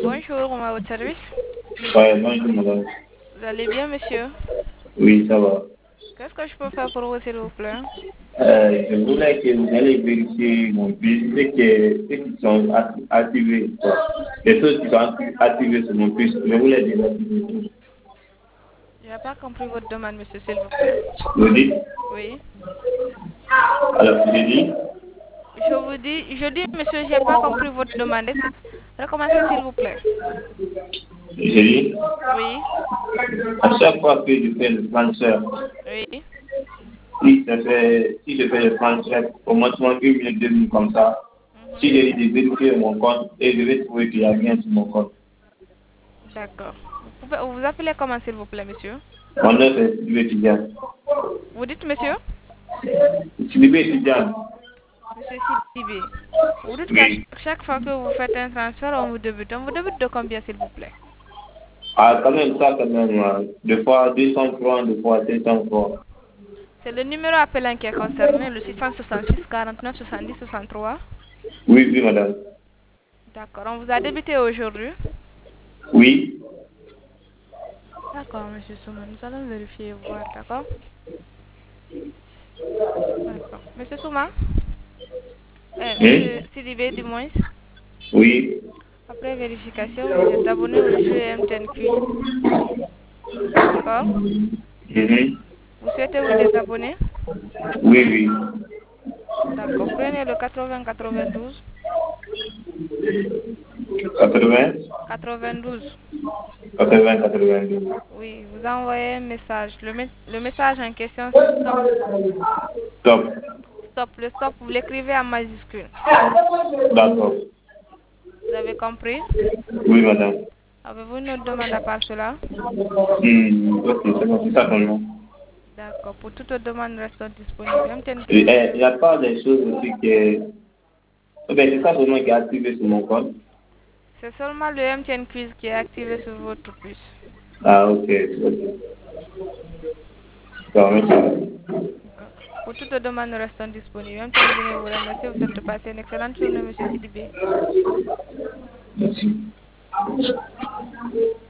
Bonjour, on va à votre service. Ouais, bonjour madame. Vous allez bien, monsieur? Oui, ça va. Qu'est-ce que je peux faire pour vous, s'il vous plaît? Je voulais que vous allez vérifier mon puce, ceux qui sont activés, les choses qui sont activées sur mon puce, je voulais désactiver. Je n'ai pas compris votre demande, monsieur, s'il vous plaît. Vous dites? Oui. Alors, je dis? Je dis, monsieur, je n'ai pas compris votre demande. Recommencez, s'il vous plaît. Je dis? Oui. À chaque fois que je fais le transfert, Oui. si je fais le transfert, au moins 1 minute, 2 minutes comme ça, si Mhm. j'ai de vérifier mon compte et je vais trouver qu'il n'y a rien sur mon compte. D'accord. Vous pouvez vous appelez comment, s'il vous plaît, monsieur? Mon nom est Sylvie étudiant. Vous dites, monsieur? Sylvie étudiant. Monsieur Sidibé. Vous dites qu'à Oui. chaque fois que vous faites un transfert, on vous débute. On vous débute de combien, s'il vous plaît? Ah, quand même, ça, quand même, deux fois 200 francs, deux fois 500 francs. C'est le numéro appelant qui est concerné, le 666 49 70 63. Oui, oui, madame. D'accord. On vous a débuté aujourd'hui. Oui. D'accord, monsieur Souma. Nous allons vérifier et voir, d'accord? D'accord. Monsieur Souma? Hein? Monsieur Sidibé, du moins. Oui. Après vérification, vous êtes abonné au jeu MTN Quiz. D'accord? Mhm. Vous souhaitez vous désabonner? Oui, oui. D'accord. Prenez le 80 92. 80, 92. 80, 82. Oui, vous envoyez un message. Le message en question, c'est stop. Top. Stop. Le stop, vous l'écrivez en majuscule. D'accord. Vous avez compris? Oui, madame. Avez-vous une autre demande à part cela? Ok, c'est bon, c'est ça seulement. D'accord. Pour toute autre demande, restons disponibles. MTN Et, Quiz. il n'y a pas des choses aussi que. Ben, c'est ça seulement qui est activé sur mon compte. C'est seulement le MTN Quiz qui est activé sur votre puce. Ah, ok. Ok. D'accord, merci. D'accord. Pour toute autre demande, restons disponibles. MTN Guinée vous remercie. Vous souhaite de passer une excellente journée, monsieur Sidibé. Merci.